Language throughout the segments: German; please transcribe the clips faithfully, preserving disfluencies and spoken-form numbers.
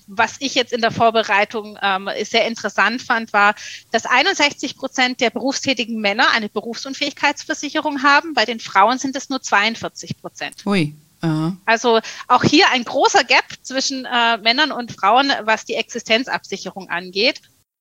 was ich jetzt in der Vorbereitung ähm, sehr interessant fand, war, dass einundsechzig Prozent der berufstätigen Männer eine Berufsunfähigkeitsversicherung haben. Bei den Frauen sind es nur zweiundvierzig Prozent. Ui. Aha. Also auch hier ein großer Gap zwischen äh, Männern und Frauen, was die Existenzabsicherung angeht.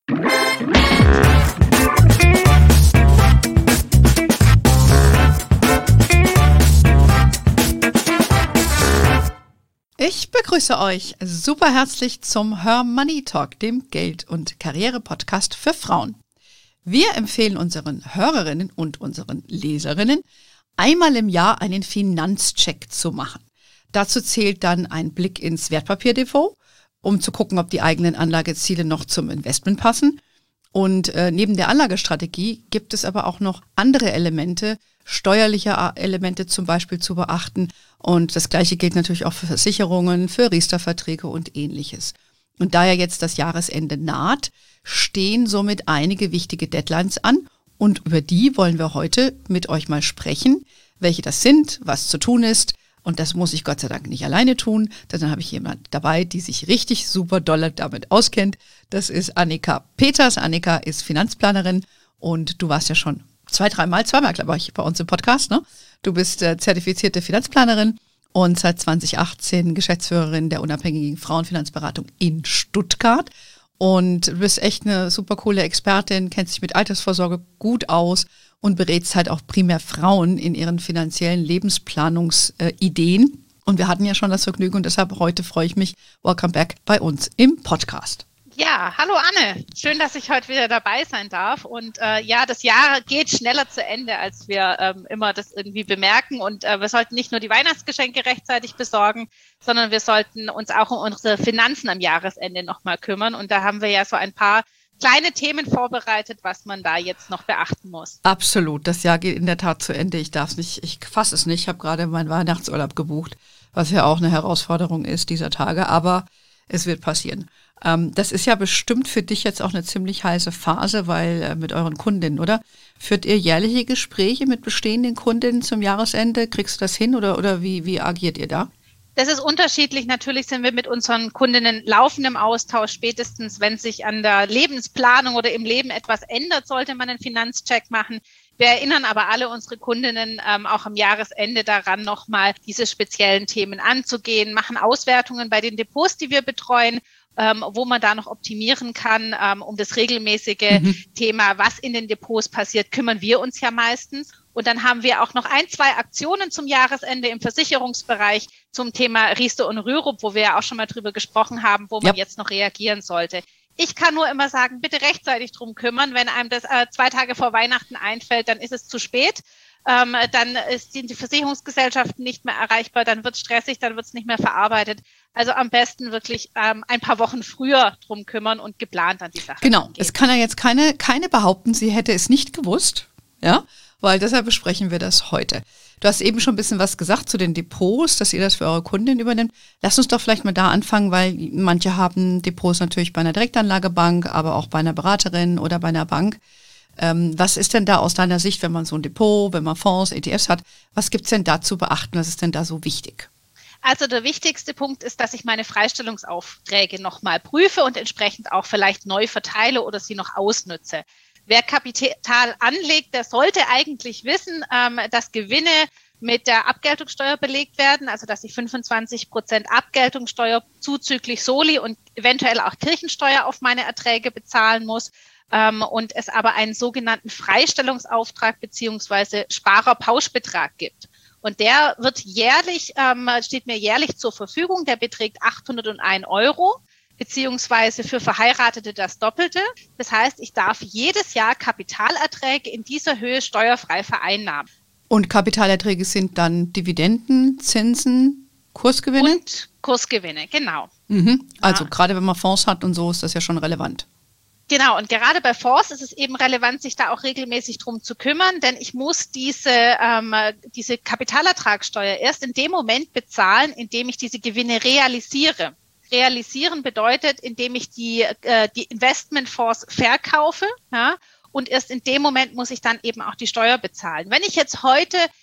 Ich begrüße euch super herzlich zum Her Money Talk, dem Geld- und Karriere-Podcast für Frauen. Wir empfehlen unseren Hörerinnen und unseren Leserinnen, einmal im Jahr einen Finanzcheck zu machen. Dazu zählt dann ein Blick ins Wertpapierdepot, um zu gucken, ob die eigenen Anlageziele noch zum Investment passen. Und äh, neben der Anlagestrategie gibt es aber auch noch andere Elemente, steuerliche Elemente zum Beispiel zu beachten. Und das Gleiche gilt natürlich auch für Versicherungen, für Riester-Verträge und Ähnliches. Und da ja jetzt das Jahresende naht, stehen somit einige wichtige Deadlines an. Und über die wollen wir heute mit euch mal sprechen, welche das sind, was zu tun ist. Und das muss ich Gott sei Dank nicht alleine tun, denn dann habe ich jemand dabei, die sich richtig super doll damit auskennt. Das ist Annika Peters. Annika ist Finanzplanerin und du warst ja schon zwei, dreimal, zweimal, glaube ich, bei uns im Podcast, ne? Du bist äh, zertifizierte Finanzplanerin und seit zwanzig achtzehn Geschäftsführerin der unabhängigen Frauenfinanzberatung in Stuttgart. Und du bist echt eine super coole Expertin, kennst dich mit Altersvorsorge gut aus und berätst halt auch primär Frauen in ihren finanziellen Lebensplanungsideen. Äh, und wir hatten ja schon das Vergnügen und deshalb heute freue ich mich, welcome back bei uns im Podcast. Ja, hallo Anne. Schön, dass ich heute wieder dabei sein darf. Und äh, ja, das Jahr geht schneller zu Ende, als wir ähm, immer das irgendwie bemerken. Und äh, wir sollten nicht nur die Weihnachtsgeschenke rechtzeitig besorgen, sondern wir sollten uns auch um unsere Finanzen am Jahresende nochmal kümmern. Und da haben wir ja so ein paar kleine Themen vorbereitet, was man da jetzt noch beachten muss. Absolut. Das Jahr geht in der Tat zu Ende. Ich darf es nicht, ich fasse es nicht. Ich habe gerade meinen Weihnachtsurlaub gebucht, was ja auch eine Herausforderung ist dieser Tage. Aber es wird passieren. Ähm, das ist ja bestimmt für dich jetzt auch eine ziemlich heiße Phase, weil äh, mit euren Kundinnen, oder? Führt ihr jährliche Gespräche mit bestehenden Kundinnen zum Jahresende? Kriegst du das hin oder, oder wie, wie agiert ihr da? Das ist unterschiedlich. Natürlich sind wir mit unseren Kundinnen laufend im Austausch. Spätestens, wenn sich an der Lebensplanung oder im Leben etwas ändert, sollte man einen Finanzcheck machen. Wir erinnern aber alle unsere Kundinnen ähm, auch am Jahresende daran, nochmal diese speziellen Themen anzugehen, machen Auswertungen bei den Depots, die wir betreuen, ähm, wo man da noch optimieren kann. Ähm, um das regelmäßige mhm. Thema, was in den Depots passiert, kümmern wir uns ja meistens. Und dann haben wir auch noch ein, zwei Aktionen zum Jahresende im Versicherungsbereich zum Thema Riester und Rürup, wo wir ja auch schon mal drüber gesprochen haben, wo man ja. jetzt noch reagieren sollte. Ich kann nur immer sagen, bitte rechtzeitig drum kümmern. Wenn einem das äh, zwei Tage vor Weihnachten einfällt, dann ist es zu spät. Ähm, dann ist die, die Versicherungsgesellschaften nicht mehr erreichbar, dann wird es stressig, dann wird es nicht mehr verarbeitet. Also am besten wirklich ähm, ein paar Wochen früher drum kümmern und geplant an die Sache. Genau, angehen. Es kann ja jetzt keine, keine behaupten, sie hätte es nicht gewusst, ja, weil deshalb besprechen wir das heute. Du hast eben schon ein bisschen was gesagt zu den Depots, dass ihr das für eure Kunden übernimmt. Lass uns doch vielleicht mal da anfangen, weil manche haben Depots natürlich bei einer Direktanlagebank, aber auch bei einer Beraterin oder bei einer Bank. Ähm, was ist denn da aus deiner Sicht, wenn man so ein Depot, wenn man Fonds, E T Fs hat, was gibt's denn da zu beachten? Was ist denn da so wichtig? Also der wichtigste Punkt ist, dass ich meine Freistellungsaufträge nochmal prüfe und entsprechend auch vielleicht neu verteile oder sie noch ausnütze. Wer Kapital anlegt, der sollte eigentlich wissen, ähm, dass Gewinne mit der Abgeltungssteuer belegt werden, also dass ich fünfundzwanzig Prozent Abgeltungssteuer zuzüglich Soli und eventuell auch Kirchensteuer auf meine Erträge bezahlen muss ähm, und es aber einen sogenannten Freistellungsauftrag beziehungsweise Sparerpauschbetrag gibt. Und der wird jährlich, ähm, steht mir jährlich zur Verfügung, der beträgt achthunderteins Euro. Beziehungsweise für Verheiratete das Doppelte. Das heißt, ich darf jedes Jahr Kapitalerträge in dieser Höhe steuerfrei vereinnahmen. Und Kapitalerträge sind dann Dividenden, Zinsen, Kursgewinne? Und Kursgewinne, genau. Mhm. Also ja. Gerade wenn man Fonds hat und so, ist das ja schon relevant. Genau, und gerade bei Fonds ist es eben relevant, sich da auch regelmäßig drum zu kümmern, denn ich muss diese, ähm, diese Kapitalertragssteuer erst in dem Moment bezahlen, in dem ich diese Gewinne realisiere. Realisieren bedeutet, indem ich die, äh, die Investmentfonds verkaufe, ja, und erst in dem Moment muss ich dann eben auch die Steuer bezahlen. Wenn ich jetzt heute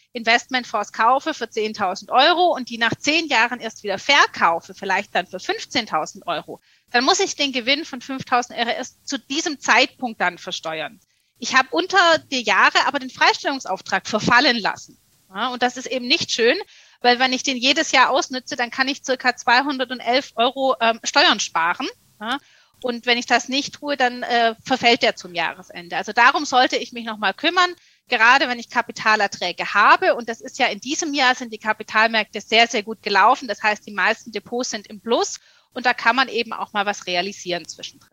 Investmentfonds kaufe für zehntausend Euro und die nach zehn Jahren erst wieder verkaufe, vielleicht dann für fünfzehntausend Euro, dann muss ich den Gewinn von fünftausend Euro erst zu diesem Zeitpunkt dann versteuern. Ich habe unter die Jahre aber den Freistellungsauftrag verfallen lassen. Ja, und das ist eben nicht schön, weil wenn ich den jedes Jahr ausnütze, dann kann ich circa zweihundertelf Euro ähm, Steuern sparen. Ja, und wenn ich das nicht tue, dann äh, verfällt der zum Jahresende. Also darum sollte ich mich nochmal kümmern, gerade wenn ich Kapitalerträge habe. Und das ist ja in diesem Jahr sind die Kapitalmärkte sehr, sehr gut gelaufen. Das heißt, die meisten Depots sind im Plus und da kann man eben auch mal was realisieren zwischendrin.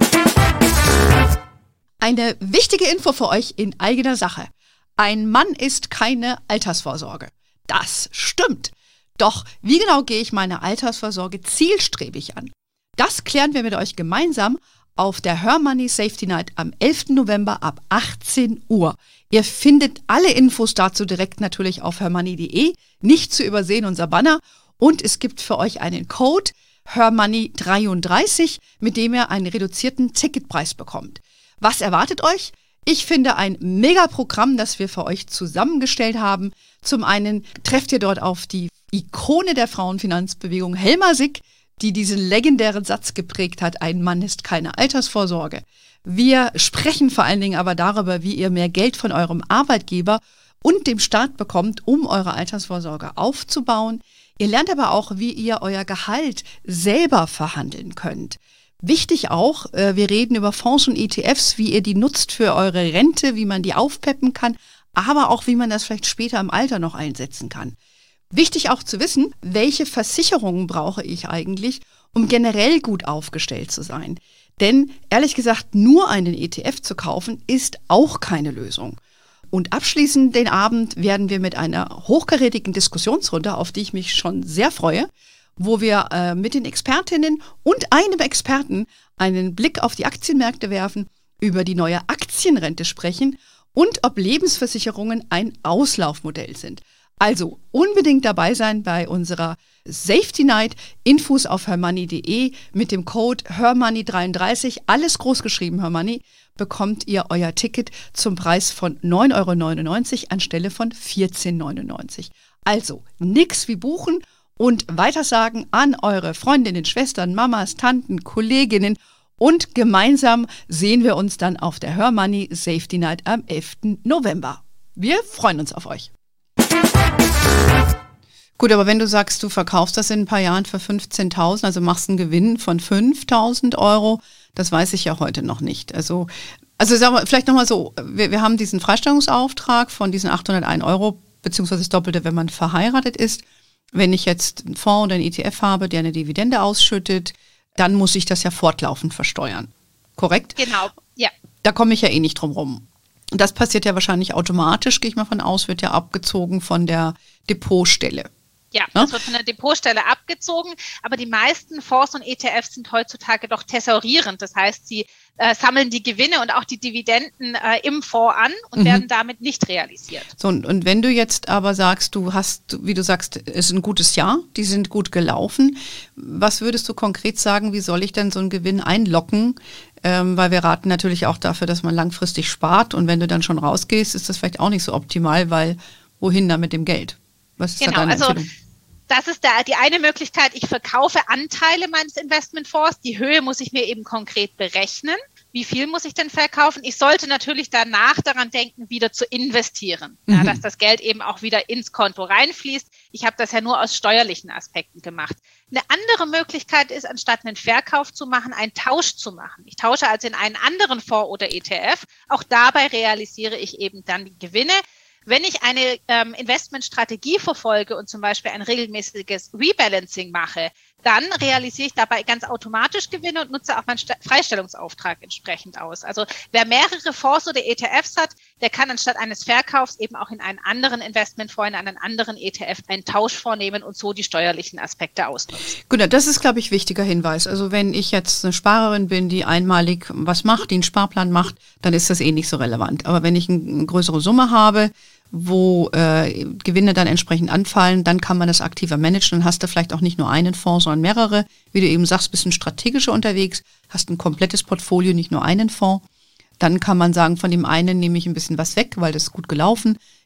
Eine wichtige Info für euch in eigener Sache. Ein Mann ist keine Altersvorsorge. Das stimmt. Doch wie genau gehe ich meine Altersvorsorge zielstrebig an? Das klären wir mit euch gemeinsam auf der Her Money Safety Night am elften November ab achtzehn Uhr. Ihr findet alle Infos dazu direkt natürlich auf hermoney punkt de. Nicht zu übersehen unser Banner. Und es gibt für euch einen Code hermoney dreiunddreißig, mit dem ihr einen reduzierten Ticketpreis bekommt. Was erwartet euch? Ich finde ein Megaprogramm, das wir für euch zusammengestellt haben. Zum einen trefft ihr dort auf die Ikone der Frauenfinanzbewegung Helma Sick, die diesen legendären Satz geprägt hat, ein Mann ist keine Altersvorsorge. Wir sprechen vor allen Dingen aber darüber, wie ihr mehr Geld von eurem Arbeitgeber und dem Staat bekommt, um eure Altersvorsorge aufzubauen. Ihr lernt aber auch, wie ihr euer Gehalt selber verhandeln könnt. Wichtig auch, wir reden über Fonds und E T Fs, wie ihr die nutzt für eure Rente, wie man die aufpeppen kann, aber auch, wie man das vielleicht später im Alter noch einsetzen kann. Wichtig auch zu wissen, welche Versicherungen brauche ich eigentlich, um generell gut aufgestellt zu sein. Denn ehrlich gesagt, nur einen E T F zu kaufen, ist auch keine Lösung. Und abschließend den Abend werden wir mit einer hochkarätigen Diskussionsrunde, auf die ich mich schon sehr freue, wo wir äh, mit den Expertinnen und einem Experten einen Blick auf die Aktienmärkte werfen, über die neue Aktienrente sprechen und ob Lebensversicherungen ein Auslaufmodell sind. Also unbedingt dabei sein bei unserer Safety Night. Infos auf hermoney punkt de mit dem Code hermoney dreiunddreißig, alles groß geschrieben Hermoney, bekommt ihr euer Ticket zum Preis von neun Euro neunundneunzig anstelle von vierzehn Euro neunundneunzig. Also nix wie buchen und weitersagen an eure Freundinnen, Schwestern, Mamas, Tanten, Kolleginnen und gemeinsam sehen wir uns dann auf der Her Money Safety Night am elften November. Wir freuen uns auf euch. Gut, aber wenn du sagst, du verkaufst das in ein paar Jahren für fünfzehntausend, also machst einen Gewinn von fünftausend Euro, das weiß ich ja heute noch nicht. Also, also sagen wir, vielleicht nochmal so, wir, wir haben diesen Freistellungsauftrag von diesen achthundertein Euro, beziehungsweise das Doppelte, wenn man verheiratet ist. Wenn ich jetzt einen Fonds oder einen E T F habe, der eine Dividende ausschüttet, dann muss ich das ja fortlaufend versteuern. Korrekt? Genau, ja. Da komme ich ja eh nicht drum rum. Und das passiert ja wahrscheinlich automatisch, gehe ich mal von aus, wird ja abgezogen von der Depotstelle. Ja, das wird von der Depotstelle abgezogen, aber die meisten Fonds und E T Fs sind heutzutage doch thesaurierend. Das heißt, sie äh, sammeln die Gewinne und auch die Dividenden äh, im Fonds an und mhm. werden damit nicht realisiert. So, und, und wenn du jetzt aber sagst, du hast, wie du sagst, es ist ein gutes Jahr, die sind gut gelaufen, was würdest du konkret sagen, wie soll ich denn so einen Gewinn einlocken? Ähm, weil wir raten natürlich auch dafür, dass man langfristig spart und wenn du dann schon rausgehst, ist das vielleicht auch nicht so optimal, weil wohin da mit dem Geld? Was ist genau, da deine also Empfehlung? Das ist da die eine Möglichkeit. Ich verkaufe Anteile meines Investmentfonds. Die Höhe muss ich mir eben konkret berechnen. Wie viel muss ich denn verkaufen? Ich sollte natürlich danach daran denken, wieder zu investieren, mhm. ja, dass das Geld eben auch wieder ins Konto reinfließt. Ich habe das ja nur aus steuerlichen Aspekten gemacht. Eine andere Möglichkeit ist, anstatt einen Verkauf zu machen, einen Tausch zu machen. Ich tausche also in einen anderen Fonds oder E T F. Auch dabei realisiere ich eben dann die Gewinne. Wenn ich eine ähm, Investmentstrategie verfolge und zum Beispiel ein regelmäßiges Rebalancing mache, dann realisiere ich dabei ganz automatisch Gewinne und nutze auch meinen St- Freistellungsauftrag entsprechend aus. Also wer mehrere Fonds oder E T Fs hat, der kann anstatt eines Verkaufs eben auch in einen anderen Investmentfonds, in einen anderen E T F einen Tausch vornehmen und so die steuerlichen Aspekte ausnutzen. Gut, das ist, glaube ich, wichtiger Hinweis. Also wenn ich jetzt eine Sparerin bin, die einmalig was macht, die einen Sparplan macht, dann ist das eh nicht so relevant. Aber wenn ich eine größere Summe habe, wo äh, Gewinne dann entsprechend anfallen, dann kann man das aktiver managen. Dann hast du vielleicht auch nicht nur einen Fonds, sondern mehrere. Wie du eben sagst, bist ein strategischer unterwegs, hast ein komplettes Portfolio, nicht nur einen Fonds. Dann kann man sagen, von dem einen nehme ich ein bisschen was weg, weil das ist gut gelaufen.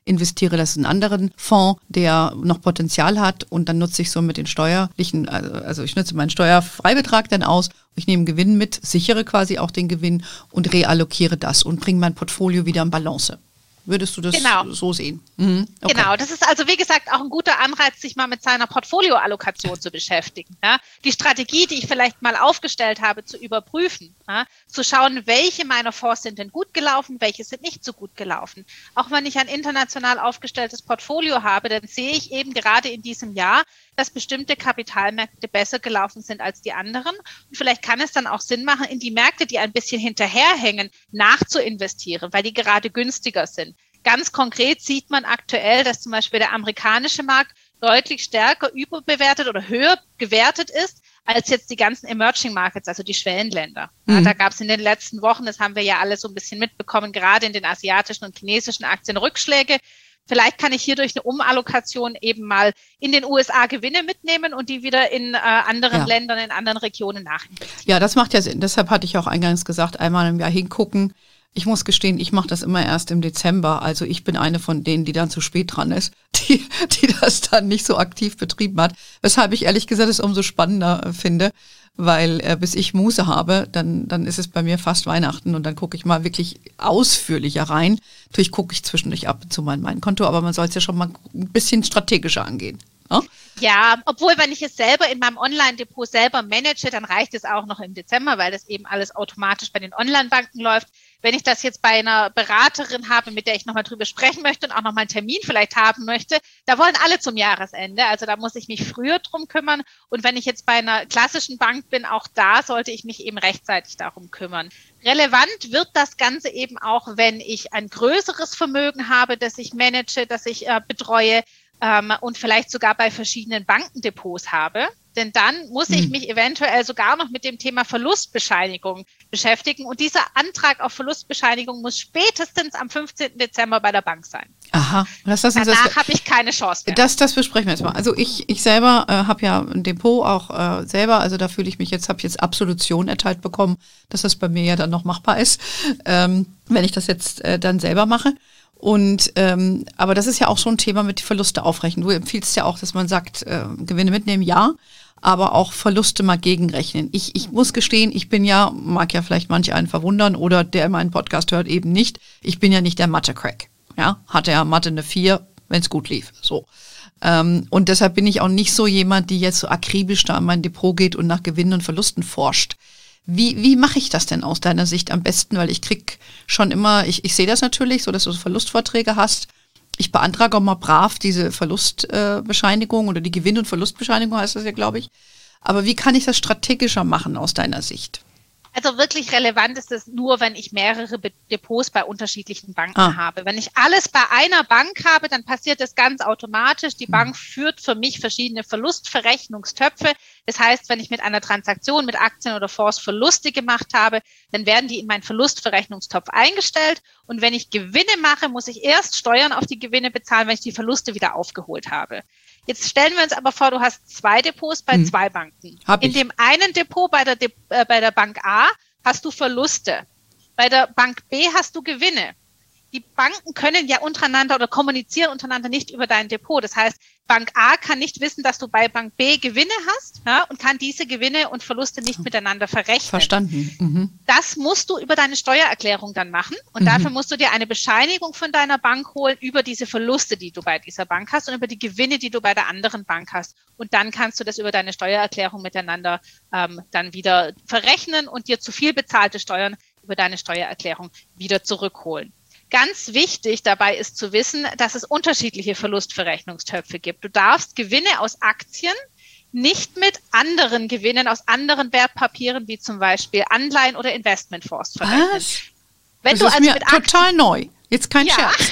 investiere das in einen anderen Fonds, der noch Potenzial hat und dann nutze ich so mit den steuerlichen, also, also ich nutze meinen Steuerfreibetrag dann aus, ich nehme Gewinn mit, sichere quasi auch den Gewinn und reallokiere das und bringe mein Portfolio wieder in Balance. Würdest du das genau. so sehen? Mhm. Okay. Genau, das ist also wie gesagt auch ein guter Anreiz, sich mal mit seiner Portfolioallokation zu beschäftigen. Ja? Die Strategie, die ich vielleicht mal aufgestellt habe, zu überprüfen, ja? Zu schauen, welche meiner Fonds sind denn gut gelaufen, welche sind nicht so gut gelaufen. Auch wenn ich ein international aufgestelltes Portfolio habe, dann sehe ich eben gerade in diesem Jahr, dass bestimmte Kapitalmärkte besser gelaufen sind als die anderen. Und vielleicht kann es dann auch Sinn machen, in die Märkte, die ein bisschen hinterherhängen, nachzuinvestieren, weil die gerade günstiger sind. Ganz konkret sieht man aktuell, dass zum Beispiel der amerikanische Markt deutlich stärker überbewertet oder höher gewertet ist als jetzt die ganzen Emerging Markets, also die Schwellenländer. Mhm. Ja, da gab es in den letzten Wochen, das haben wir ja alle so ein bisschen mitbekommen, gerade in den asiatischen und chinesischen Aktien Rückschläge. Vielleicht kann ich hier durch eine Umallokation eben mal in den U S A Gewinne mitnehmen und die wieder in äh, anderen ja. Ländern, in anderen Regionen nachinvestieren. Ja, das macht ja Sinn. Deshalb hatte ich auch eingangs gesagt, einmal im Jahr hingucken. Ich muss gestehen, ich mache das immer erst im Dezember. Also ich bin eine von denen, die dann zu spät dran ist, die, die das dann nicht so aktiv betrieben hat. Weshalb ich ehrlich gesagt es umso spannender finde, weil äh, bis ich Muße habe, dann, dann ist es bei mir fast Weihnachten und dann gucke ich mal wirklich ausführlicher rein. Natürlich gucke ich zwischendurch ab und zu mal in mein Konto, aber man soll es ja schon mal ein bisschen strategischer angehen. Ja? Ja, obwohl, wenn ich es selber in meinem Online-Depot selber manage, dann reicht es auch noch im Dezember, weil das eben alles automatisch bei den Online-Banken läuft. Wenn ich das jetzt bei einer Beraterin habe, mit der ich nochmal drüber sprechen möchte und auch nochmal einen Termin vielleicht haben möchte, da wollen alle zum Jahresende. Also da muss ich mich früher drum kümmern. Und wenn ich jetzt bei einer klassischen Bank bin, auch da sollte ich mich eben rechtzeitig darum kümmern. Relevant wird das Ganze eben auch, wenn ich ein größeres Vermögen habe, das ich manage, das ich äh, betreue, ähm, und vielleicht sogar bei verschiedenen Bankendepots habe. Denn dann muss ich mich eventuell sogar noch mit dem Thema Verlustbescheinigung beschäftigen. Und dieser Antrag auf Verlustbescheinigung muss spätestens am fünfzehnten Dezember bei der Bank sein. Aha. Das, das, Danach das, habe ich keine Chance mehr. Das, das besprechen wir jetzt mal. Also ich, ich selber äh, habe ja ein Depot auch äh, selber. Also da fühle ich mich jetzt, habe ich jetzt Absolution erteilt bekommen, dass das bei mir ja dann noch machbar ist, ähm, wenn ich das jetzt äh, dann selber mache. Und ähm, aber das ist ja auch so ein Thema mit Verluste aufrechnen. Du empfiehlst ja auch, dass man sagt, äh, Gewinne mitnehmen, ja, aber auch Verluste mal gegenrechnen. Ich, ich muss gestehen, ich bin ja, mag ja vielleicht manche einen verwundern oder der meinen Podcast hört eben nicht, ich bin ja nicht der Mathe-Crack. Ja, hatte ja Mathe eine vier, wenn es gut lief. So. Ähm, und deshalb bin ich auch nicht so jemand, die jetzt so akribisch da an mein Depot geht und nach Gewinnen und Verlusten forscht. Wie, wie mache ich das denn aus deiner Sicht am besten? Weil ich krieg schon immer, ich, ich sehe das natürlich, so dass du Verlustvorträge hast. Ich beantrage auch mal brav diese Verlustbescheinigung äh, oder die Gewinn- und Verlustbescheinigung heißt das ja, glaube ich. Aber wie kann ich das strategischer machen aus deiner Sicht? Also wirklich relevant ist es nur, wenn ich mehrere Depots bei unterschiedlichen Banken ah. habe. Wenn ich alles bei einer Bank habe, dann passiert das ganz automatisch. Die Bank führt für mich verschiedene Verlustverrechnungstöpfe. Das heißt, wenn ich mit einer Transaktion mit Aktien oder Fonds Verluste gemacht habe, dann werden die in meinen Verlustverrechnungstopf eingestellt. Und wenn ich Gewinne mache, muss ich erst Steuern auf die Gewinne bezahlen, wenn ich die Verluste wieder aufgeholt habe. Jetzt stellen wir uns aber vor, du hast zwei Depots bei hm. zwei Banken. Hab in ich. dem einen Depot bei der, De- äh, bei der Bank A hast du Verluste. Bei der Bank B hast du Gewinne. Die Banken können ja untereinander oder kommunizieren untereinander nicht über dein Depot. Das heißt, Bank A kann nicht wissen, dass du bei Bank B Gewinne hast, ja, und kann diese Gewinne und Verluste nicht miteinander verrechnen. Verstanden. Mhm. Das musst du über deine Steuererklärung dann machen. Und mhm. dafür musst du dir eine Bescheinigung von deiner Bank holen über diese Verluste, die du bei dieser Bank hast und über die Gewinne, die du bei der anderen Bank hast. Und dann kannst du das über deine Steuererklärung miteinander ähm, dann wieder verrechnen und dir zu viel bezahlte Steuern über deine Steuererklärung wieder zurückholen. Ganz wichtig dabei ist zu wissen, dass es unterschiedliche Verlustverrechnungstöpfe gibt. Du darfst Gewinne aus Aktien nicht mit anderen Gewinnen aus anderen Wertpapieren, wie zum Beispiel Anleihen oder Investmentfonds verrechnen. Was? Wenn das du ist also mir mit Aktien, total neu. Jetzt kein ja, Scherz.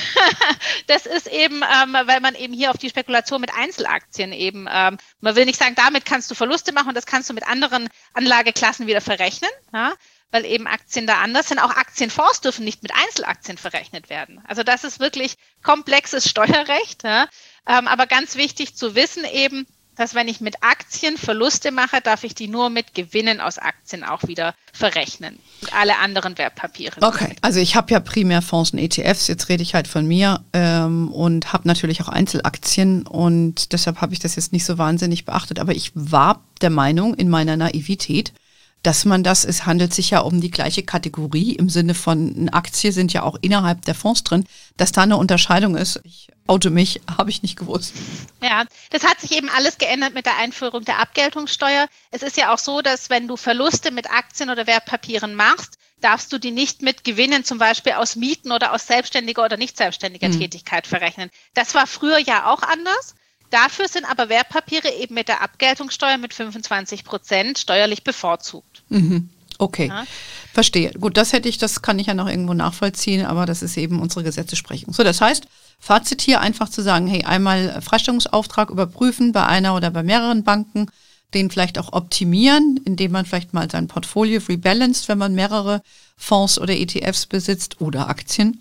Das ist eben, ähm, weil man eben hier auf die Spekulation mit Einzelaktien eben, ähm, man will nicht sagen, damit kannst du Verluste machen und das kannst du mit anderen Anlageklassen wieder verrechnen, ja, weil eben Aktien da anders sind. Auch Aktienfonds dürfen nicht mit Einzelaktien verrechnet werden. Also das ist wirklich komplexes Steuerrecht, ja, ähm, aber ganz wichtig zu wissen eben, dass wenn ich mit Aktien Verluste mache, darf ich die nur mit Gewinnen aus Aktien auch wieder verrechnen. Und alle anderen Wertpapiere. Okay, also ich habe ja primär Fonds und E T Fs, jetzt rede ich halt von mir ähm, und habe natürlich auch Einzelaktien und deshalb habe ich das jetzt nicht so wahnsinnig beachtet. Aber ich war der Meinung in meiner Naivität, dass man das, es handelt sich ja um die gleiche Kategorie im Sinne von eine Aktie sind ja auch innerhalb der Fonds drin, dass da eine Unterscheidung ist. Ich oute mich, habe ich nicht gewusst. Ja, das hat sich eben alles geändert mit der Einführung der Abgeltungssteuer. Es ist ja auch so, dass wenn du Verluste mit Aktien oder Wertpapieren machst, darfst du die nicht mit Gewinnen zum Beispiel aus Mieten oder aus selbstständiger oder nicht selbstständiger hm. Tätigkeit verrechnen. Das war früher ja auch anders. Dafür sind aber Wertpapiere eben mit der Abgeltungssteuer mit fünfundzwanzig Prozent steuerlich bevorzugt. Mhm. Okay, ja. Verstehe. Gut, das hätte ich, das kann ich ja noch irgendwo nachvollziehen, aber das ist eben unsere Gesetzesprechung. So, das heißt, Fazit hier einfach zu sagen, hey, einmal Freistellungsauftrag überprüfen bei einer oder bei mehreren Banken, den vielleicht auch optimieren, indem man vielleicht mal sein Portfolio rebalanced, wenn man mehrere Fonds oder E T Fs besitzt oder Aktien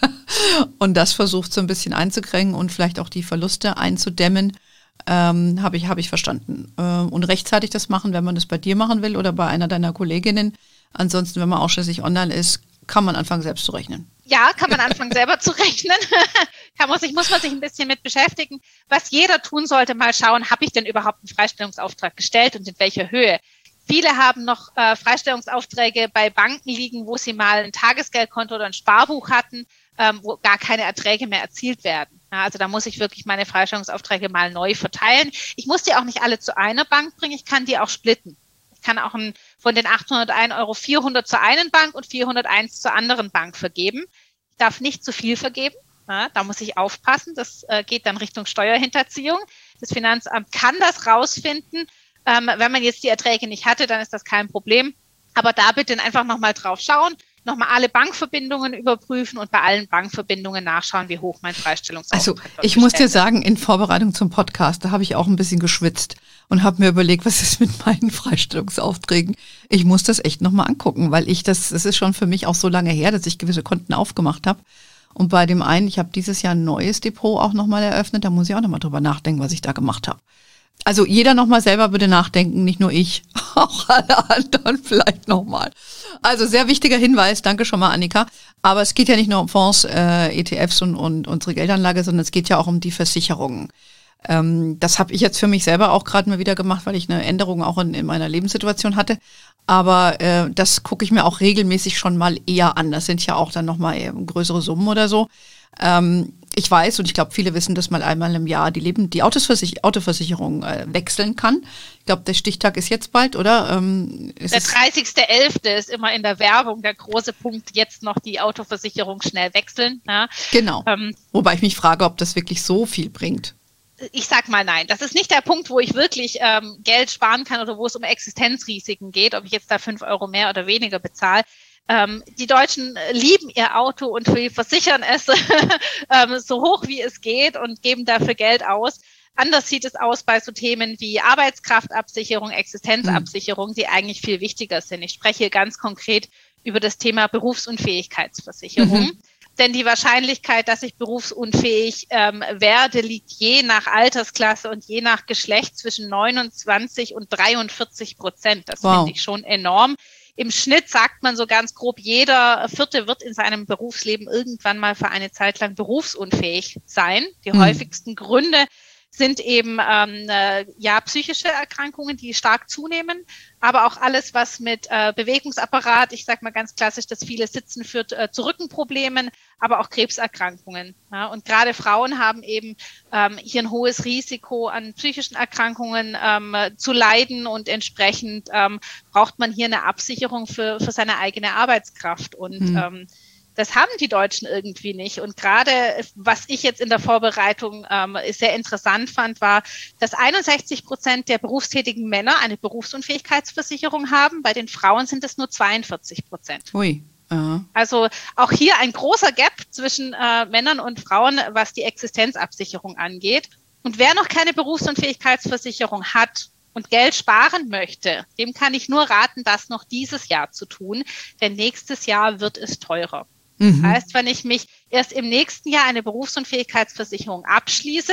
und das versucht so ein bisschen einzukriegen und vielleicht auch die Verluste einzudämmen, ähm, habe ich, hab ich verstanden. Äh, und rechtzeitig das machen, wenn man das bei dir machen will oder bei einer deiner Kolleginnen. Ansonsten, wenn man ausschließlich online ist, kann man anfangen selbst zu rechnen. Ja, kann man anfangen selber zu rechnen. kann man sich, muss man sich ein bisschen mit beschäftigen. Was jeder tun sollte, mal schauen, habe ich denn überhaupt einen Freistellungsauftrag gestellt und in welcher Höhe? Viele haben noch äh, Freistellungsaufträge bei Banken liegen, wo sie mal ein Tagesgeldkonto oder ein Sparbuch hatten, ähm, wo gar keine Erträge mehr erzielt werden. Ja, also da muss ich wirklich meine Freistellungsaufträge mal neu verteilen. Ich muss die auch nicht alle zu einer Bank bringen, ich kann die auch splitten. Ich kann auch ein, von den achthunderteins Euro vierhundert zur einen Bank und vierhunderteins zur anderen Bank vergeben. Ich darf nicht zu viel vergeben. Ja, da muss ich aufpassen. Das äh, geht dann Richtung Steuerhinterziehung. Das Finanzamt kann das rausfinden. Ähm, wenn man jetzt die Erträge nicht hatte, dann ist das kein Problem. Aber da bitte einfach nochmal drauf schauen, nochmal alle Bankverbindungen überprüfen und bei allen Bankverbindungen nachschauen, wie hoch mein Freistellungsauftrag ist. Also ich muss dir sagen, in Vorbereitung zum Podcast, da habe ich auch ein bisschen geschwitzt und habe mir überlegt, was ist mit meinen Freistellungsaufträgen. Ich muss das echt nochmal angucken, weil ich das, das ist schon für mich auch so lange her, dass ich gewisse Konten aufgemacht habe. Und bei dem einen, ich habe dieses Jahr ein neues Depot auch nochmal eröffnet, da muss ich auch nochmal drüber nachdenken, was ich da gemacht habe. Also jeder nochmal selber bitte nachdenken, nicht nur ich, auch alle anderen vielleicht nochmal. Also sehr wichtiger Hinweis, danke schon mal Annika. Aber es geht ja nicht nur um Fonds, äh, E T Fs und, und unsere Geldanlage, sondern es geht ja auch um die Versicherungen. Ähm, das habe ich jetzt für mich selber auch gerade mal wieder gemacht, weil ich eine Änderung auch in, in meiner Lebenssituation hatte. Aber äh, das gucke ich mir auch regelmäßig schon mal eher an. Das sind ja auch dann nochmal größere Summen oder so. Ähm, ich weiß und ich glaube, viele wissen, dass man einmal im Jahr die Leben, die Autoversich- Autoversicherung äh, wechseln kann. Ich glaube, der Stichtag ist jetzt bald, oder? Ähm, ist der dreißigster elfte ist immer in der Werbung der große Punkt, jetzt noch die Autoversicherung schnell wechseln. Ja. Genau. Ähm, Wobei ich mich frage, ob das wirklich so viel bringt. Ich sag mal nein. Das ist nicht der Punkt, wo ich wirklich ähm, Geld sparen kann oder wo es um Existenzrisiken geht, ob ich jetzt da fünf Euro mehr oder weniger bezahle. Ähm, die Deutschen lieben ihr Auto und versichern es ähm, so hoch wie es geht und geben dafür Geld aus. Anders sieht es aus bei so Themen wie Arbeitskraftabsicherung, Existenzabsicherung, die eigentlich viel wichtiger sind. Ich spreche hier ganz konkret über das Thema Berufsunfähigkeitsversicherung. Mhm. Denn die Wahrscheinlichkeit, dass ich berufsunfähig ähm, werde, liegt je nach Altersklasse und je nach Geschlecht zwischen neunundzwanzig und dreiundvierzig Prozent. Das wow. finde ich schon enorm. Im Schnitt sagt man so ganz grob, jeder Vierte wird in seinem Berufsleben irgendwann mal für eine Zeit lang berufsunfähig sein. Die hm. häufigsten Gründe sind eben ähm, äh, ja psychische Erkrankungen, die stark zunehmen, aber auch alles, was mit äh, Bewegungsapparat, ich sage mal ganz klassisch, das viele Sitzen führt äh, zu Rückenproblemen, aber auch Krebserkrankungen. Ja? Und gerade Frauen haben eben ähm, hier ein hohes Risiko an psychischen Erkrankungen ähm, zu leiden und entsprechend ähm, braucht man hier eine Absicherung für, für seine eigene Arbeitskraft und mhm. ähm, das haben die Deutschen irgendwie nicht. Und gerade, was ich jetzt in der Vorbereitung ähm, sehr interessant fand, war, dass einundsechzig Prozent der berufstätigen Männer eine Berufsunfähigkeitsversicherung haben. Bei den Frauen sind es nur zweiundvierzig Prozent. Ui. Uh-huh. Also auch hier ein großer Gap zwischen äh, Männern und Frauen, was die Existenzabsicherung angeht. Und wer noch keine Berufsunfähigkeitsversicherung hat und Geld sparen möchte, dem kann ich nur raten, das noch dieses Jahr zu tun. Denn nächstes Jahr wird es teurer. Das heißt, wenn ich mich erst im nächsten Jahr eine Berufsunfähigkeitsversicherung abschließe,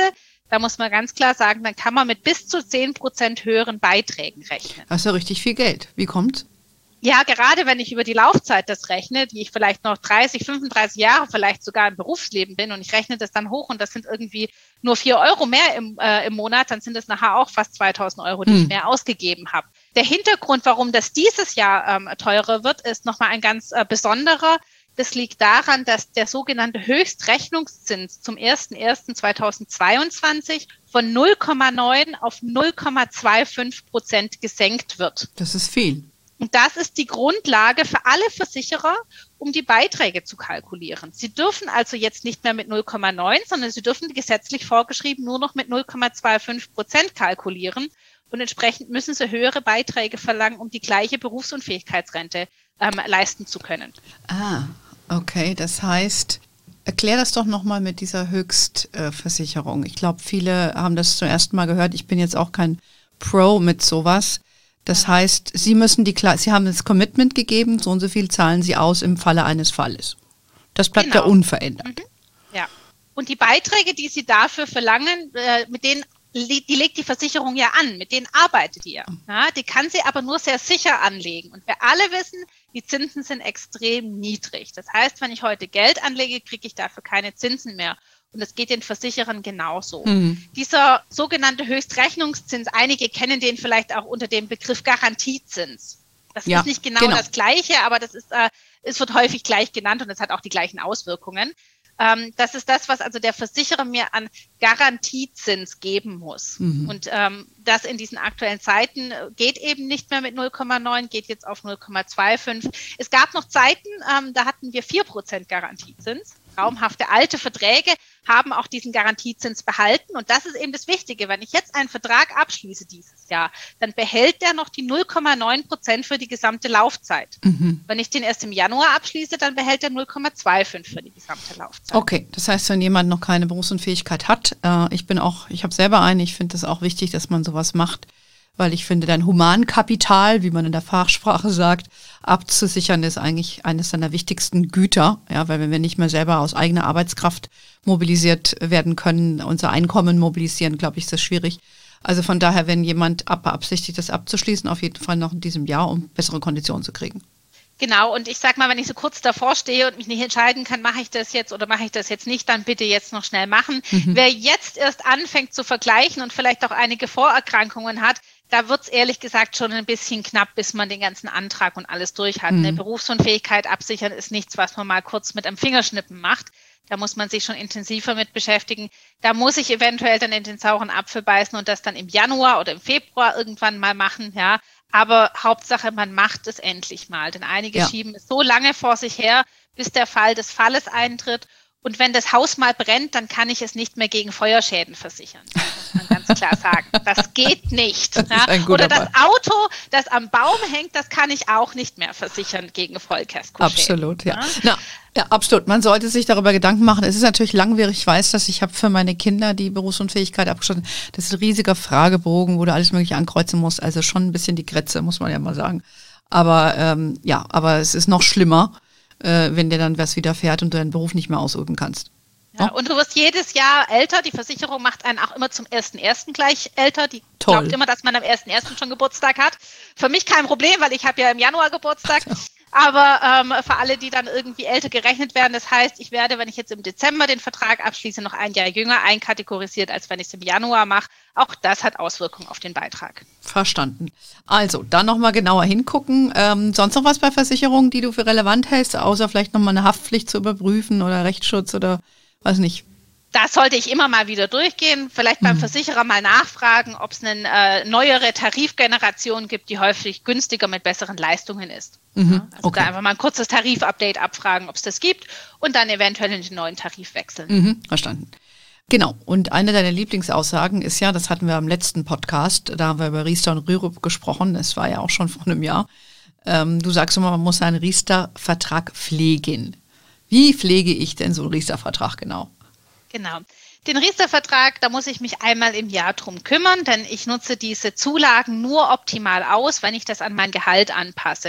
Da muss man ganz klar sagen, dann kann man mit bis zu zehn Prozent höheren Beiträgen rechnen. Das ist ja richtig viel Geld. Wie kommt's? Ja, gerade wenn ich über die Laufzeit das rechne, die ich vielleicht noch dreißig, fünfunddreißig Jahre vielleicht sogar im Berufsleben bin und ich rechne das dann hoch und das sind irgendwie nur vier Euro mehr im, äh, im Monat, dann sind es nachher auch fast zweitausend Euro, die hm. ich mehr ausgegeben habe. Der Hintergrund, warum das dieses Jahr ähm, teurer wird, ist nochmal ein ganz äh, besonderer. Das liegt daran, dass der sogenannte Höchstrechnungszins zum ersten ersten zweitausendzweiundzwanzig von null Komma neun auf null Komma fünfundzwanzig Prozent gesenkt wird. Das ist viel. Und das ist die Grundlage für alle Versicherer, um die Beiträge zu kalkulieren. Sie dürfen also jetzt nicht mehr mit null Komma neun, sondern sie dürfen gesetzlich vorgeschrieben nur noch mit null Komma fünfundzwanzig Prozent kalkulieren. Und entsprechend müssen sie höhere Beiträge verlangen, um die gleiche Berufsunfähigkeitsrente ähm, leisten zu können. Ah, okay. Das heißt, erklär das doch nochmal mit dieser Höchstversicherung. Ich glaube, viele haben das zum ersten Mal gehört. Ich bin jetzt auch kein Pro mit sowas. Das heißt, Sie müssen die, Sie haben das Commitment gegeben, so und so viel zahlen Sie aus im Falle eines Falles. Das bleibt genau. ja unverändert. Mhm. Ja. Und die Beiträge, die Sie dafür verlangen, äh, mit denen, die legt die Versicherung ja an, mit denen arbeitet ihr. Ja, die kann sie aber nur sehr sicher anlegen. Und wir alle wissen, die Zinsen sind extrem niedrig. Das heißt, wenn ich heute Geld anlege, kriege ich dafür keine Zinsen mehr. Und das geht den Versicherern genauso. Mhm. Dieser sogenannte Höchstrechnungszins, einige kennen den vielleicht auch unter dem Begriff Garantiezins. Das ja, ist nicht genau, genau das Gleiche, aber das ist, äh, es wird häufig gleich genannt und es hat auch die gleichen Auswirkungen. Ähm, das ist das, was also der Versicherer mir an Garantiezins geben muss. Mhm. Und ähm, das in diesen aktuellen Zeiten geht eben nicht mehr mit null Komma neun, geht jetzt auf null Komma fünfundzwanzig. Es gab noch Zeiten, ähm, da hatten wir vier Prozent Garantiezins. Traumhafte alte Verträge haben auch diesen Garantiezins behalten. Und das ist eben das Wichtige. Wenn ich jetzt einen Vertrag abschließe dieses Jahr, dann behält der noch die null Komma neun Prozent für die gesamte Laufzeit. Mhm. Wenn ich den erst im Januar abschließe, dann behält er null Komma fünfundzwanzig für die gesamte Laufzeit. Okay, das heißt, wenn jemand noch keine Berufsunfähigkeit hat, äh, ich bin auch, ich habe selber eine, ich finde das auch wichtig, dass man sowas macht, weil ich finde, dein Humankapital, wie man in der Fachsprache sagt, abzusichern ist eigentlich eines deiner wichtigsten Güter. Ja, weil wenn wir nicht mehr selber aus eigener Arbeitskraft mobilisiert werden können, unser Einkommen mobilisieren, glaube ich, ist das schwierig. Also von daher, wenn jemand beabsichtigt, das abzuschließen, auf jeden Fall noch in diesem Jahr, um bessere Konditionen zu kriegen. Genau, und ich sag mal, wenn ich so kurz davor stehe und mich nicht entscheiden kann, mache ich das jetzt oder mache ich das jetzt nicht, dann bitte jetzt noch schnell machen. Mhm. Wer jetzt erst anfängt zu vergleichen und vielleicht auch einige Vorerkrankungen hat, da wird's ehrlich gesagt schon ein bisschen knapp, bis man den ganzen Antrag und alles durch hat. Mhm. Eine Berufsunfähigkeit absichern ist nichts, was man mal kurz mit einem Fingerschnippen macht. Da muss man sich schon intensiver mit beschäftigen. Da muss ich eventuell dann in den sauren Apfel beißen und das dann im Januar oder im Februar irgendwann mal machen, ja. Aber Hauptsache, man macht es endlich mal. Denn einige ja. schieben es so lange vor sich her, bis der Fall des Falles eintritt. Und wenn das Haus mal brennt, dann kann ich es nicht mehr gegen Feuerschäden versichern. Das muss man ganz klar sagen. Das geht nicht. Das ja? Oder das Auto, das am Baum hängt, das kann ich auch nicht mehr versichern gegen Vollkaskoschäden. Absolut, ja. ja? Na, ja, absolut. Man sollte sich darüber Gedanken machen. Es ist natürlich langwierig. Ich weiß, dass ich habe für meine Kinder die Berufsunfähigkeit abgeschlossen. Das ist ein riesiger Fragebogen, wo du alles Mögliche ankreuzen musst. Also schon ein bisschen die Grätze, muss man ja mal sagen. Aber ähm, ja, aber es ist noch schlimmer, äh, wenn dir dann was widerfährt und du deinen Beruf nicht mehr ausüben kannst. Ja, und du wirst jedes Jahr älter. Die Versicherung macht einen auch immer zum ersten ersten gleich älter. Die Toll. Glaubt immer, dass man am ersten ersten schon Geburtstag hat. Für mich kein Problem, weil ich habe ja im Januar Geburtstag. Ja. Aber ähm, für alle, die dann irgendwie älter gerechnet werden, das heißt, ich werde, wenn ich jetzt im Dezember den Vertrag abschließe, noch ein Jahr jünger einkategorisiert, als wenn ich es im Januar mache. Auch das hat Auswirkungen auf den Beitrag. Verstanden. Also, dann nochmal genauer hingucken. Ähm, sonst noch was bei Versicherungen, die du für relevant hältst, außer vielleicht nochmal eine Haftpflicht zu überprüfen oder Rechtsschutz oder weiß nicht? Das sollte ich immer mal wieder durchgehen, vielleicht beim mhm. Versicherer mal nachfragen, ob es eine äh, neuere Tarifgeneration gibt, die häufig günstiger mit besseren Leistungen ist. Mhm. Ja, also okay. Da einfach mal ein kurzes Tarifupdate abfragen, ob es das gibt und dann eventuell in den neuen Tarif wechseln. Mhm. Verstanden. Genau, und eine deiner Lieblingsaussagen ist ja, das hatten wir am letzten Podcast, da haben wir über Riester und Rürup gesprochen, das war ja auch schon vor einem Jahr. Ähm, du sagst immer, man muss einen Riester-Vertrag pflegen. Wie pflege ich denn so einen Riester-Vertrag genau? Genau. Den Riester-Vertrag, da muss ich mich einmal im Jahr drum kümmern, denn ich nutze diese Zulagen nur optimal aus, wenn ich das an mein Gehalt anpasse.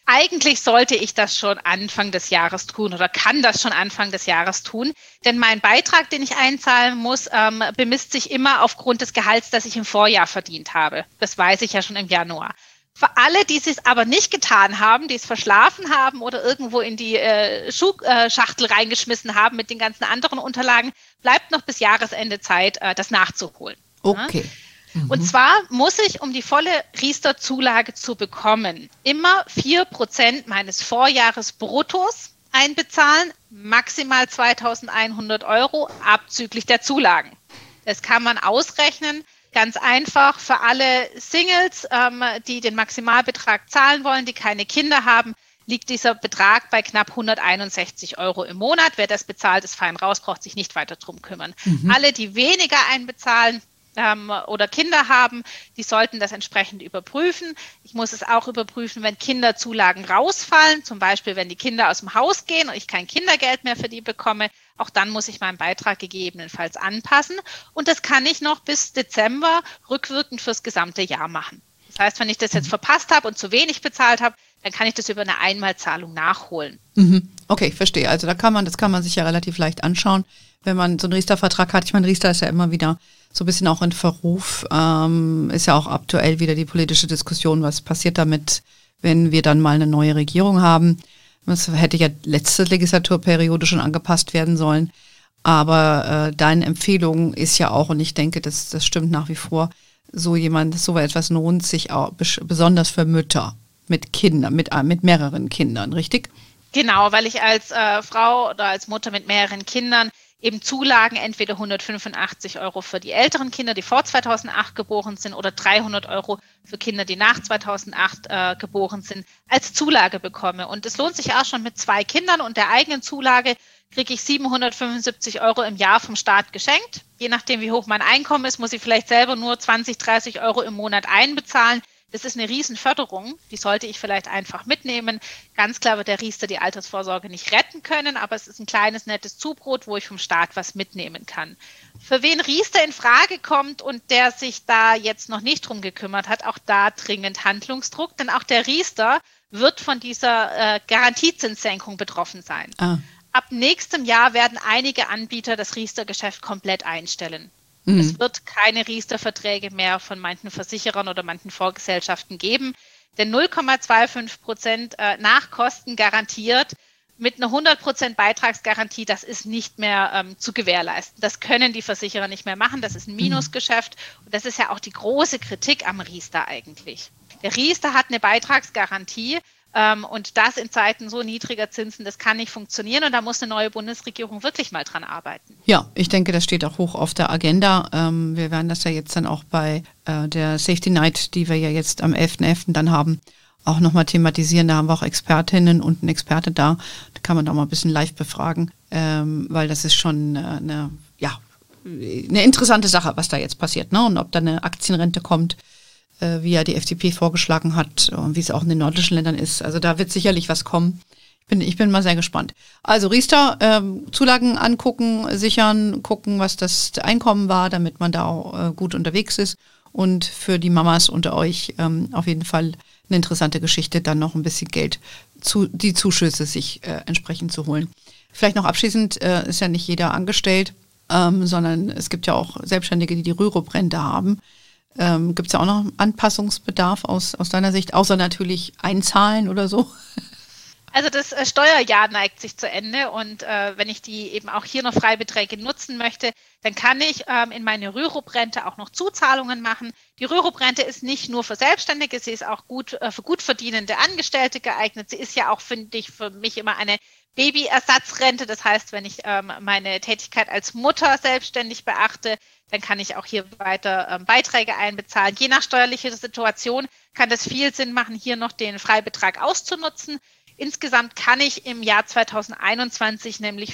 Eigentlich sollte ich das schon Anfang des Jahres tun oder kann das schon Anfang des Jahres tun, denn mein Beitrag, den ich einzahlen muss, ähm, bemisst sich immer aufgrund des Gehalts, das ich im Vorjahr verdient habe. Das weiß ich ja schon im Januar. Für alle, die es aber nicht getan haben, die es verschlafen haben oder irgendwo in die äh, Schuhschachtel reingeschmissen haben mit den ganzen anderen Unterlagen, bleibt noch bis Jahresende Zeit, äh, das nachzuholen. Okay. Ja? Und zwar muss ich, um die volle Riester-Zulage zu bekommen, immer vier Prozent meines Vorjahres Bruttos einbezahlen, maximal zweitausendeinhundert Euro abzüglich der Zulagen. Das kann man ausrechnen, ganz einfach für alle Singles, ähm, die den Maximalbetrag zahlen wollen, die keine Kinder haben, liegt dieser Betrag bei knapp hunderteinundsechzig Euro im Monat. Wer das bezahlt, ist fein raus, braucht sich nicht weiter drum kümmern. Mhm. Alle, die weniger einbezahlen, oder Kinder haben, die sollten das entsprechend überprüfen. Ich muss es auch überprüfen, wenn Kinderzulagen rausfallen, zum Beispiel wenn die Kinder aus dem Haus gehen und ich kein Kindergeld mehr für die bekomme. Auch dann muss ich meinen Beitrag gegebenenfalls anpassen. Und das kann ich noch bis Dezember rückwirkend fürs gesamte Jahr machen. Das heißt, wenn ich das jetzt verpasst habe und zu wenig bezahlt habe, dann kann ich das über eine Einmalzahlung nachholen. Mhm. Okay, verstehe. Also da kann man, das kann man sich ja relativ leicht anschauen, wenn man so einen Riester-Vertrag hat. Ich meine, Riester ist ja immer wieder so ein bisschen auch in Verruf. Ähm, ist ja auch aktuell wieder die politische Diskussion, was passiert damit, wenn wir dann mal eine neue Regierung haben. Das hätte ja letzte Legislaturperiode schon angepasst werden sollen. Aber äh, deine Empfehlung ist ja auch, und ich denke, das, das stimmt nach wie vor, so jemand, so etwas lohnt sich auch, besonders für Mütter mit Kindern, mit, mit mehreren Kindern, richtig? Genau, weil ich als äh, Frau oder als Mutter mit mehreren Kindern eben Zulagen entweder hundertfünfundachtzig Euro für die älteren Kinder, die vor zweitausendacht geboren sind, oder dreihundert Euro für Kinder, die nach zweitausendacht äh, geboren sind, als Zulage bekomme. Und es lohnt sich auch schon mit zwei Kindern und der eigenen Zulage kriege ich siebenhundertfünfundsiebzig Euro im Jahr vom Staat geschenkt. Je nachdem, wie hoch mein Einkommen ist, muss ich vielleicht selber nur zwanzig, dreißig Euro im Monat einbezahlen. Das ist eine Riesenförderung, die sollte ich vielleicht einfach mitnehmen. Ganz klar wird der Riester die Altersvorsorge nicht retten können, aber es ist ein kleines, nettes Zubrot, wo ich vom Staat was mitnehmen kann. Für wen Riester in Frage kommt und der sich da jetzt noch nicht drum gekümmert hat, auch da dringend Handlungsdruck, denn auch der Riester wird von dieser äh, Garantiezinssenkung betroffen sein. Ah. Ab nächstem Jahr werden einige Anbieter das Riester-Geschäft komplett einstellen. Mhm. Es wird keine Riester-Verträge mehr von manchen Versicherern oder manchen Vorgesellschaften geben, denn null Komma fünfundzwanzig Prozent äh, Nachkosten garantiert mit einer hundert Prozent Beitragsgarantie, das ist nicht mehr ähm, zu gewährleisten. Das können die Versicherer nicht mehr machen, das ist ein Minusgeschäft und das ist ja auch die große Kritik am Riester eigentlich. Der Riester hat eine Beitragsgarantie, Ähm, und das in Zeiten so niedriger Zinsen, das kann nicht funktionieren und da muss eine neue Bundesregierung wirklich mal dran arbeiten. Ja, ich denke, das steht auch hoch auf der Agenda. Ähm, wir werden das ja jetzt dann auch bei äh, der Safety Night, die wir ja jetzt am elften elften dann haben, auch nochmal thematisieren. Da haben wir auch Expertinnen und einen Experte da. Da kann man doch mal ein bisschen live befragen, ähm, weil das ist schon äh, eine, ja, eine interessante Sache, was da jetzt passiert, ne? Und ob da eine Aktienrente kommt, wie ja die F D P vorgeschlagen hat und wie es auch in den nordischen Ländern ist. Also da wird sicherlich was kommen. Ich bin, ich bin mal sehr gespannt. Also Riester, ähm, Zulagen angucken, sichern, gucken, was das Einkommen war, damit man da auch äh, gut unterwegs ist. Und für die Mamas unter euch ähm, auf jeden Fall eine interessante Geschichte, dann noch ein bisschen Geld, zu, die Zuschüsse sich äh, entsprechend zu holen. Vielleicht noch abschließend, äh, ist ja nicht jeder angestellt, ähm, sondern es gibt ja auch Selbstständige, die die Rürup-Rente haben. Ähm, gibt es ja auch noch Anpassungsbedarf aus, aus deiner Sicht, außer natürlich einzahlen oder so? Also das äh, Steuerjahr neigt sich zu Ende und äh, wenn ich die eben auch hier noch Freibeträge nutzen möchte, dann kann ich ähm, in meine Rürup-Rente auch noch Zuzahlungen machen. Die Rürup-Rente ist nicht nur für Selbstständige, sie ist auch gut äh, für gut verdienende Angestellte geeignet. Sie ist ja auch, finde ich, für mich immer eine Babyersatzrente. Das heißt, wenn ich ähm, meine Tätigkeit als Mutter selbstständig beachte, dann kann ich auch hier weiter ähm, Beiträge einbezahlen. Je nach steuerlicher Situation kann das viel Sinn machen, hier noch den Freibetrag auszunutzen. Insgesamt kann ich im Jahr zweitausendeinundzwanzig nämlich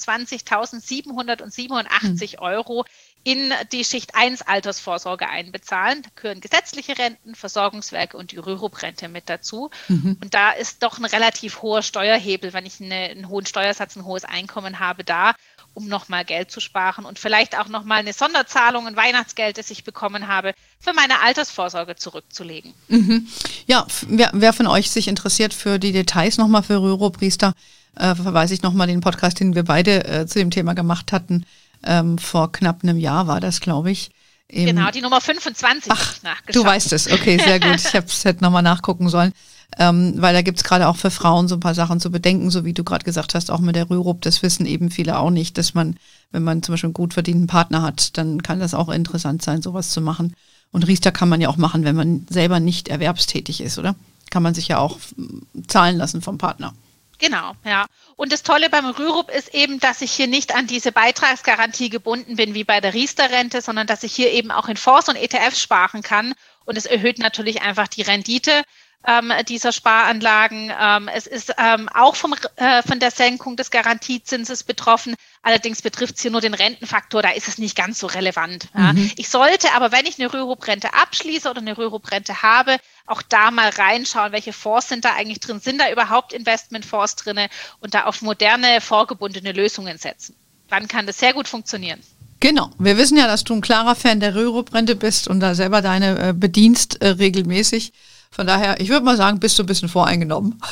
fünfundzwanzigtausendsiebenhundertsiebenundachtzig mhm. Euro in die Schicht eins Altersvorsorge einbezahlen. Da gehören gesetzliche Renten, Versorgungswerke und die Rürup-Rente mit dazu. Mhm. Und da ist doch ein relativ hoher Steuerhebel, wenn ich eine, einen hohen Steuersatz, ein hohes Einkommen habe, da. um nochmal Geld zu sparen und vielleicht auch nochmal eine Sonderzahlung, ein Weihnachtsgeld, das ich bekommen habe, für meine Altersvorsorge zurückzulegen. Mhm. Ja, wer, wer von euch sich interessiert für die Details nochmal für Rürup-Riester, äh, verweise ich nochmal den Podcast, den wir beide äh, zu dem Thema gemacht hatten. Ähm, vor knapp einem Jahr war das, glaube ich. Im Genau, die Nummer fünfundzwanzig habe ich nachgeschaut. Du weißt es, okay, sehr gut. Ich hätte nochmal nachgucken sollen, ähm, weil da gibt's gerade auch für Frauen so ein paar Sachen zu bedenken, so wie du gerade gesagt hast, auch mit der Rürup, das wissen eben viele auch nicht, dass man, wenn man zum Beispiel einen gut verdienten Partner hat, dann kann das auch interessant sein, sowas zu machen. Und Riester kann man ja auch machen, wenn man selber nicht erwerbstätig ist, oder? Kann man sich ja auch zahlen lassen vom Partner. Genau, ja. Und das Tolle beim Rürup ist eben, dass ich hier nicht an diese Beitragsgarantie gebunden bin wie bei der Riester-Rente, sondern dass ich hier eben auch in Fonds und E T Fs sparen kann. Und es erhöht natürlich einfach die Rendite ähm, dieser Sparanlagen. Ähm, es ist ähm, auch vom, äh, von der Senkung des Garantiezinses betroffen. Allerdings betrifft es hier nur den Rentenfaktor, da ist es nicht ganz so relevant. Ja. Mhm. Ich sollte aber, wenn ich eine Rürup-Rente abschließe oder eine Rürup-Rente habe, auch da mal reinschauen, welche Fonds sind da eigentlich drin, sind da überhaupt Investmentfonds drin und da auf moderne, vorgebundene Lösungen setzen. Dann kann das sehr gut funktionieren. Genau. Wir wissen ja, dass du ein klarer Fan der Rürup-Rente bist und da selber deine äh, bedienst äh, regelmäßig. Von daher, ich würde mal sagen, bist du ein bisschen voreingenommen.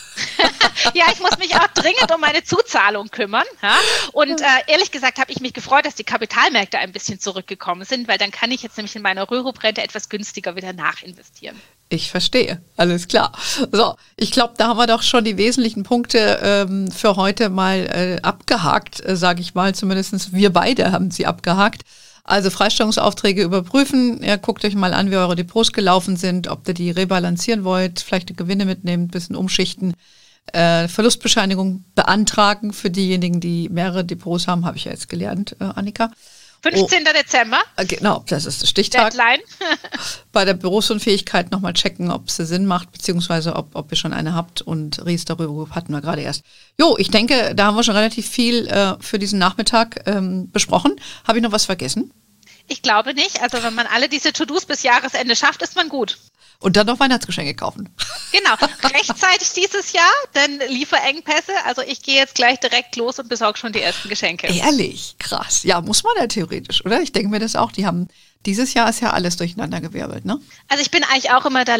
Ja, ich muss mich auch dringend um meine Zuzahlung kümmern. Ja? Und äh, ehrlich gesagt habe ich mich gefreut, dass die Kapitalmärkte ein bisschen zurückgekommen sind, weil dann kann ich jetzt nämlich in meiner Rürup-Rente etwas günstiger wieder nachinvestieren. Ich verstehe, alles klar. So, ich glaube, da haben wir doch schon die wesentlichen Punkte ähm, für heute mal äh, abgehakt, äh, sage ich mal. Zumindest wir beide haben sie abgehakt. Also Freistellungsaufträge überprüfen. Ja, guckt euch mal an, wie eure Depots gelaufen sind, ob ihr die rebalancieren wollt, vielleicht die Gewinne mitnehmen, ein bisschen umschichten. Äh, Verlustbescheinigung beantragen für diejenigen, die mehrere Depots haben, habe ich ja jetzt gelernt, äh, Annika. fünfzehnten Dezember. Äh, genau, das ist der Stichtag. Deadline. Bei der Berufsunfähigkeit nochmal checken, ob es Sinn macht, beziehungsweise ob, ob ihr schon eine habt. Und Riester Rürup hatten wir gerade erst. Jo, ich denke, da haben wir schon relativ viel äh, für diesen Nachmittag ähm, besprochen. Habe ich noch was vergessen? Ich glaube nicht. Also wenn man alle diese To-Dos bis Jahresende schafft, ist man gut. Und dann noch Weihnachtsgeschenke kaufen. Genau, rechtzeitig dieses Jahr, denn Lieferengpässe. Also ich gehe jetzt gleich direkt los und besorge schon die ersten Geschenke. Ehrlich, krass. Ja, muss man ja theoretisch, oder? Ich denke mir das auch. Die haben, dieses Jahr ist ja alles durcheinander gewirbelt, ne? Also ich bin eigentlich auch immer der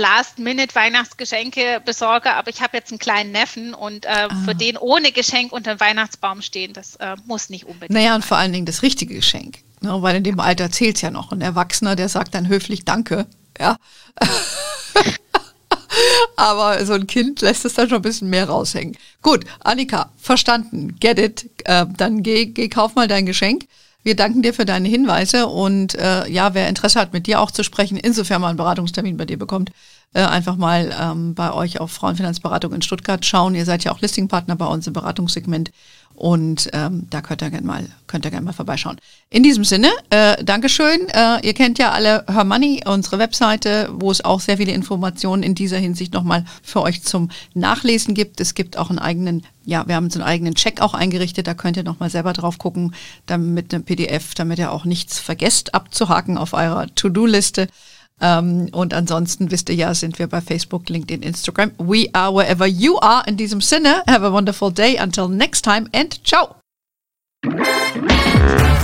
Last-Minute-Weihnachtsgeschenke-Besorger, aber ich habe jetzt einen kleinen Neffen und äh, ah. für den ohne Geschenk unter dem Weihnachtsbaum stehen, das äh, muss nicht unbedingt Naja, sein. Und vor allen Dingen das richtige Geschenk. Ne? Weil in dem Alter zählt es ja noch. Ein Erwachsener, der sagt dann höflich Danke. Ja. Aber so ein Kind lässt es dann schon ein bisschen mehr raushängen. Gut, Annika, verstanden, get it. Äh, dann geh, geh, kauf mal dein Geschenk. Wir danken dir für deine Hinweise und äh, ja, wer Interesse hat, mit dir auch zu sprechen, insofern mal einen Beratungstermin bei dir bekommt, äh, einfach mal ähm, bei euch auf Frauenfinanzberatung in Stuttgart schauen. Ihr seid ja auch Listingpartner bei uns im Beratungssegment und ähm, da könnt ihr gerne mal, könnt ihr gerne mal vorbeischauen. In diesem Sinne, äh, Dankeschön. Äh, ihr kennt ja alle Her Money, unsere Webseite, wo es auch sehr viele Informationen in dieser Hinsicht nochmal für euch zum Nachlesen gibt. Es gibt auch einen eigenen, ja, wir haben so einen eigenen Check auch eingerichtet, da könnt ihr nochmal selber drauf gucken, dann mit einem P D F, damit ihr auch nichts vergesst abzuhaken auf eurer To-Do-Liste. Um, und ansonsten wisst ihr ja, sind wir bei Facebook, LinkedIn, Instagram. We are wherever you are. In diesem Sinne, have a wonderful day. Until next time and ciao.